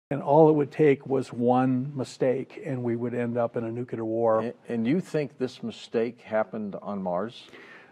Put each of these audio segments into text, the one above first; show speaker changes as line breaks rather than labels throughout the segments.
And all it would take was one mistake, and we would end up in a nuclear war.
And you think this mistake happened on Mars?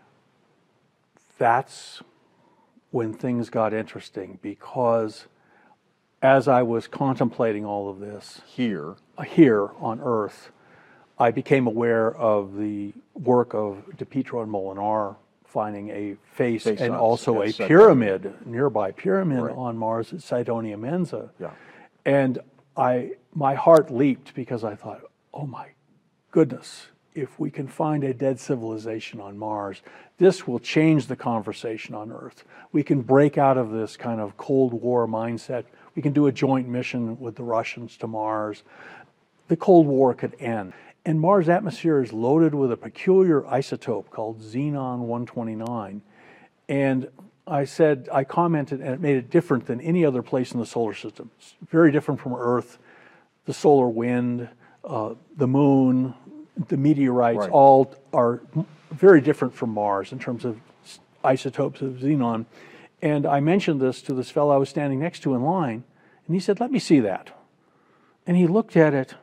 That's when things got interesting, because as I was contemplating all of this
Here
on Earth, I became aware of the work of DePietro and Molinar finding a face and also a pyramid, nearby pyramid on Mars at Cydonia Mensa.
Yeah.
And my heart leaped because I thought, oh my goodness, if we can find a dead civilization on Mars, this will change the conversation on Earth. We can break out of this kind of Cold War mindset. We can do a joint mission with the Russians to Mars. The Cold War could end. And Mars' atmosphere is loaded with a peculiar isotope called xenon-129. And I commented, and it made it different than any other place in the solar system. It's very different from Earth, the solar wind, the moon, the meteorites, all are very different from Mars in terms of isotopes of xenon. And I mentioned this to this fellow I was standing next to in line, and he said, let me see that. And he looked at it,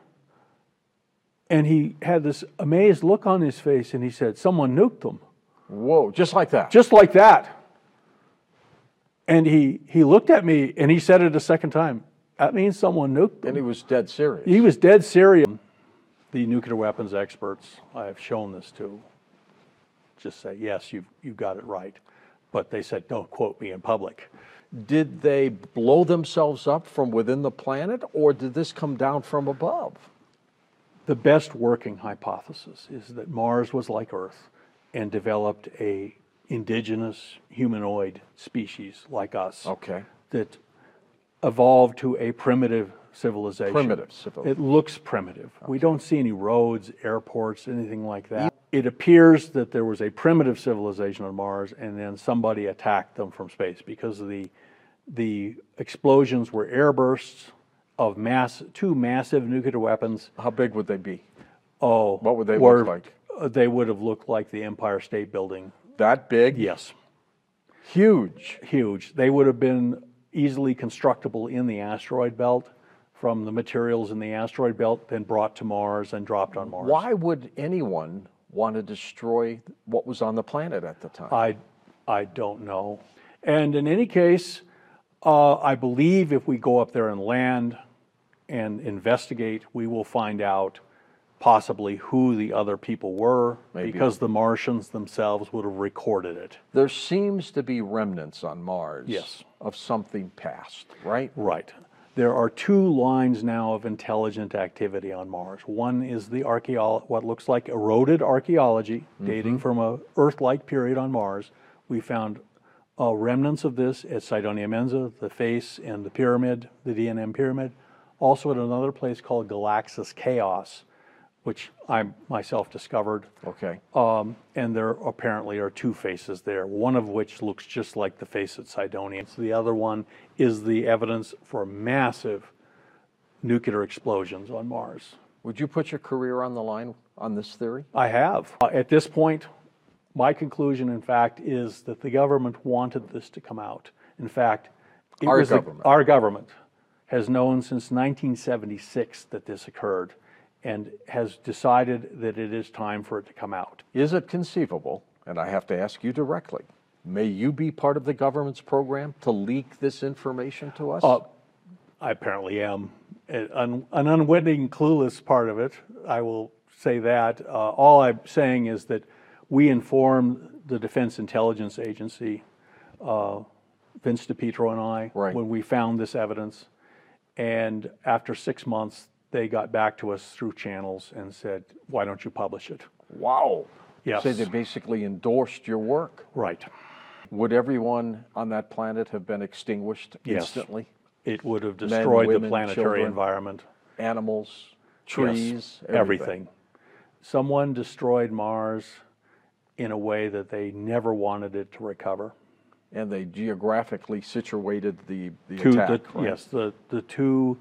and he had this amazed look on his face, and he said, someone nuked them.
Whoa, just like that?
Just like that. And he looked at me, and he said it a second time. That means someone nuked them.
And he was dead serious.
He was dead serious. The nuclear weapons experts I have shown this to just say, yes, you got it right. But they said, don't quote me in public.
Did they blow themselves up from within the planet, or did this come down from above?
The best working hypothesis is that Mars was like Earth and developed a indigenous humanoid species like us.
Okay.
That evolved to a primitive civilization.
Primitive civilization.
It looks primitive. Okay. We don't see any roads, airports, anything like that. It appears that there was a primitive civilization on Mars, and then somebody attacked them from space because of the explosions were airbursts of two massive nuclear weapons.
How big would they be?
Oh,
what would they look like?
They would have looked like the Empire State Building.
That big?
Yes.
Huge.
Huge. They would have been easily constructible in the asteroid belt from the materials in the asteroid belt, then brought to Mars and dropped on Mars.
Why would anyone want to destroy what was on the planet at the time?
I don't know. And in any case, I believe if we go up there and land and investigate, we will find out possibly who the other people were. Maybe. Because the Martians themselves would have recorded it.
There seems to be remnants on Mars.
Yes.
Of something past, right?
Right. There are two lines now of intelligent activity on Mars. One is the what looks like eroded archaeology, dating from a Earth-like period on Mars. We found remnants of this at Cydonia Mensa, the face and the pyramid, the DNM pyramid. Also at another place called Galaxis Chaos, which I myself discovered.
Okay.
And there apparently are two faces there, one of which looks just like the face at Cydonia. So the other one is the evidence for massive nuclear explosions on Mars.
Would you put your career on the line on this theory?
I have. At this point, my conclusion, in fact, is that the government wanted this to come out. In fact, our government has known since 1976 that this occurred, and has decided that it is time for it to come out.
Is it conceivable, and I have to ask you directly, may you be part of the government's program to leak this information to us?
I apparently am. An unwitting, clueless part of it, I will say that. All I'm saying is that we informed the Defense Intelligence Agency, Vince DePietro and I, when we found this evidence. And after 6 months, they got back to us through channels and said, why don't you publish it?
Wow.
Yes.
So they basically endorsed your work.
Right.
Would everyone on that planet have been extinguished instantly?
It would have destroyed the planetary environment.
Animals, trees,
everything. Someone destroyed Mars in a way that they never wanted it to recover.
And they geographically situated the attack.
Yes, the two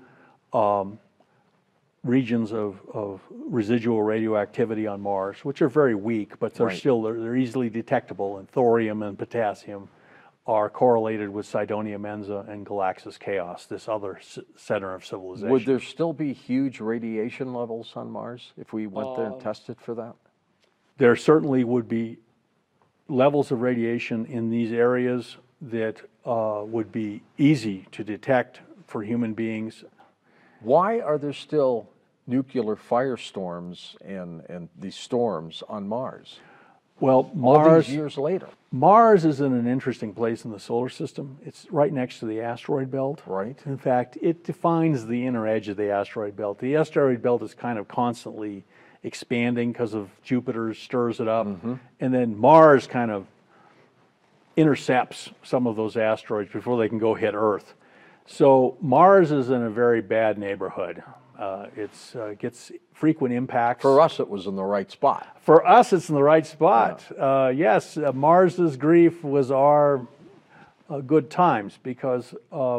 regions of residual radioactivity on Mars, which are very weak, but they're still they're easily detectable, and thorium and potassium are correlated with Cydonia Mensa and Galaxis Chaos, this other center of civilization.
Would there still be huge radiation levels on Mars if we went there and tested for that?
There certainly would be levels of radiation in these areas that would be easy to detect for human beings.
Why are there still nuclear firestorms and these storms on Mars
Well,
all these years later?
Mars is in an interesting place in the solar system. It's right next to the asteroid belt.
Right.
In fact, it defines the inner edge of the asteroid belt. The asteroid belt is kind of constantly expanding because of Jupiter stirs it up. And then Mars kind of intercepts some of those asteroids before they can go hit Earth. So Mars is in a very bad neighborhood. It gets frequent impacts.
For us, it was in the right spot.
For us, it's in the right spot. Yes, Mars's grief was our good times because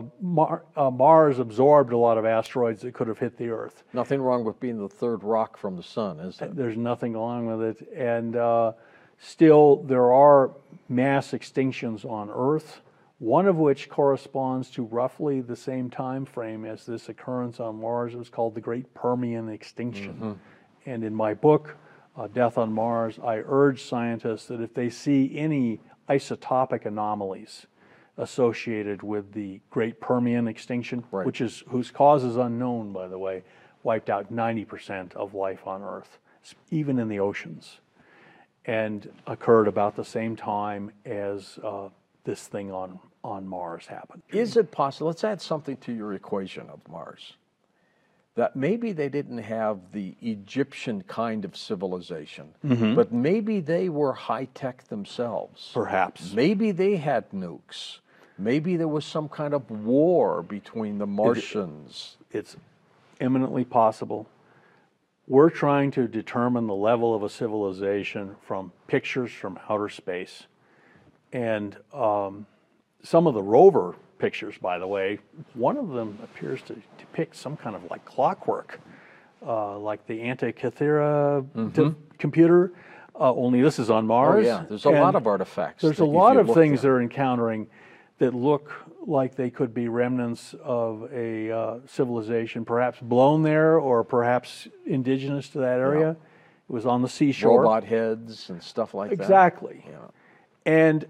Mars absorbed a lot of asteroids that could have hit the Earth.
Nothing wrong with being the third rock from the sun, is there?
There's nothing wrong with it. And still, there are mass extinctions on Earth, one of which corresponds to roughly the same time frame as this occurrence on Mars. It was called the Great Permian Extinction. And in my book, Death on Mars, I urge scientists that if they see any isotopic anomalies associated with the Great Permian Extinction, whose cause is unknown, by the way, wiped out 90% of life on Earth, even in the oceans, and occurred about the same time as this thing on Mars happened.
Is it possible, let's add something to your equation of Mars, that maybe they didn't have the Egyptian kind of civilization, but maybe they were high-tech themselves.
Perhaps.
Maybe they had nukes. Maybe there was some kind of war between the Martians.
It's eminently possible. We're trying to determine the level of a civilization from pictures from outer space. And some of the rover pictures, by the way, one of them appears to depict some kind of like clockwork, like the Antikythera computer, only this is on Mars.
Oh, yeah, there's a lot of artifacts.
There's a lot of things they're encountering that look like they could be remnants of a civilization, perhaps blown there or perhaps indigenous to that area. It was on the seashore.
Robot heads and stuff like that.
Exactly.
Yeah.
And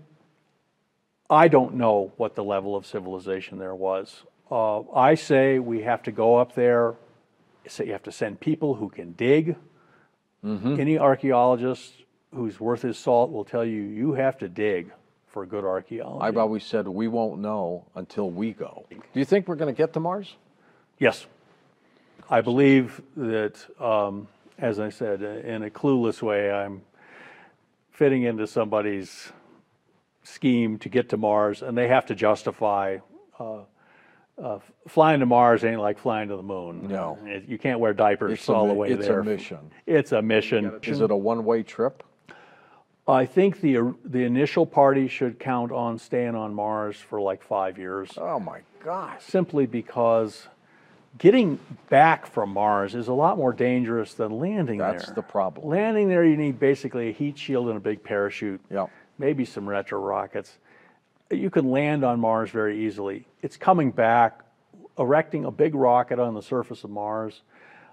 I don't know what the level of civilization there was. I say we have to go up there. So you have to send people who can dig. Any archaeologist who's worth his salt will tell you, you have to dig for good archaeology.
I've always said we won't know until we go. Do you think we're going to get to Mars?
Yes. I believe that, as I said, in a clueless way, I'm fitting into somebody's scheme to get to Mars, and they have to justify flying to Mars ain't like flying to the moon.
No.
You can't wear diapers all the way there.
It's a mission.
It's a mission.
Is it a one-way trip?
I think the initial party should count on staying on Mars for like 5 years.
Oh my gosh.
Simply because getting back from Mars is a lot more dangerous than landing there.
That's the problem.
Landing there, you need basically a heat shield and a big parachute.
Yeah. Maybe
some retro rockets. You can land on Mars very easily. It's coming back, erecting a big rocket on the surface of Mars.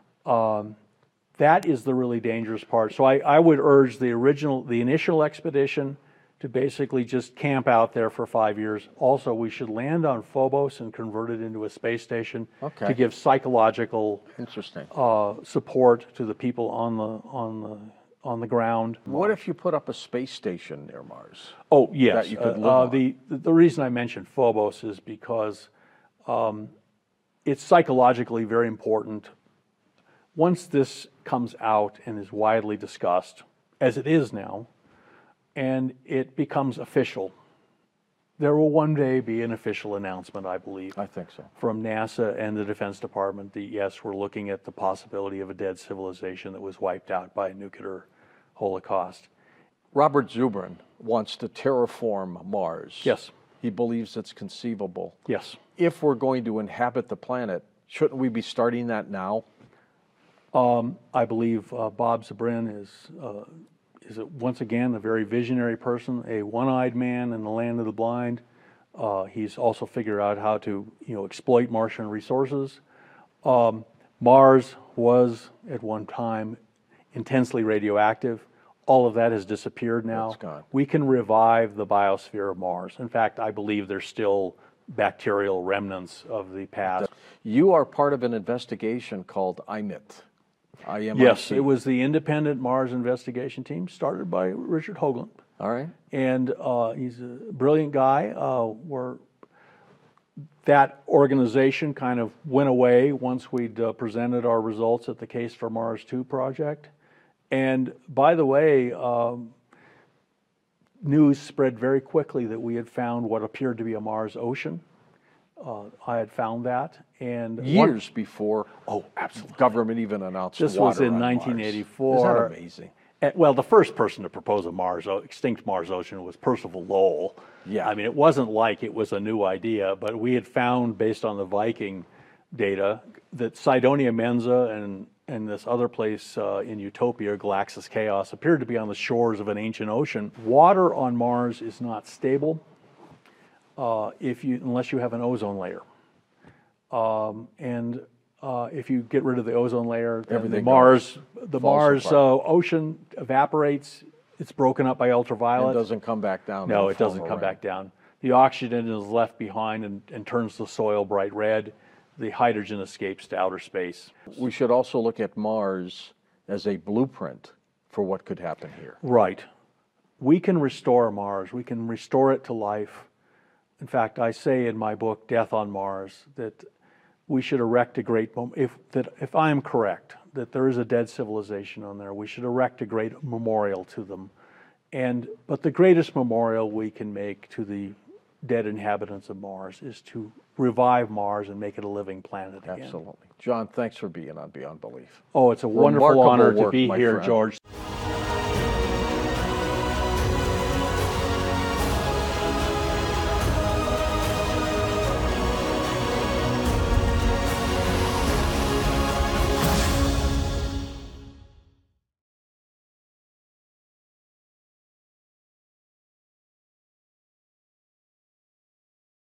That is the really dangerous part. So I would urge the initial expedition to basically just camp out there for 5 years. Also, we should land on Phobos and convert it into a space station to give psychological support to the people on the ground.
What if you put up a space station near Mars?
Oh, yes.
That you could live on?
The reason I mentioned Phobos is because it's psychologically very important. Once this comes out and is widely discussed, as it is now, and it becomes official, there will one day be an official announcement, I believe.
I think so.
From NASA and the Defense Department that, yes, we're looking at the possibility of a dead civilization that was wiped out by a nuclear holocaust.
Robert Zubrin wants to terraform Mars.
Yes.
He believes it's conceivable.
Yes.
If we're going to inhabit the planet, shouldn't we be starting that now?
I believe Bob Zubrin is once again a very visionary person, a one-eyed man in the land of the blind. He's also figured out how to, exploit Martian resources. Mars was at one time intensely radioactive. All of that has disappeared now.
It's gone.
We can revive the biosphere of Mars. In fact, I believe there's still bacterial remnants of the past.
You are part of an investigation called IMIT. IMIT.
Yes, it was the independent Mars investigation team started by Richard Hoagland.
All right.
And he's a brilliant guy. That organization kind of went away once we'd presented our results at the Case for Mars 2 project. And by the way, news spread very quickly that we had found what appeared to be a Mars ocean. I had found that, and
Years before
absolutely.
government even announced
This
water
was in
on Mars.
1984.
Isn't that amazing?
Well, the first person to propose a extinct Mars ocean was Percival Lowell.
Yeah.
I mean, it wasn't like it was a new idea, but we had found, based on the Viking data, that Cydonia Mensa and this other place in Utopia, Galaxis Chaos, appeared to be on the shores of an ancient ocean. Water on Mars is not stable unless you have an ozone layer. If you get rid of the ozone layer, then the Mars ocean evaporates. It's broken up by ultraviolet.
It doesn't come back down.
No, it doesn't come back down. The oxygen is left behind and turns the soil bright red. The hydrogen escapes to outer space.
We should also look at Mars as a blueprint for what could happen here.
Right. We can restore Mars. We can restore it to life. In fact, I say in my book, Death on Mars, that we should erect a great, if I am correct, that there is a dead civilization on there, we should erect a great memorial to them. But the greatest memorial we can make to the dead inhabitants of Mars is to revive Mars and make it a living planet again.
Absolutely. John, thanks for being on Beyond Belief.
Oh, it's a wonderful
Remarkable
honor to
work,
be
my
here,
friend.
George.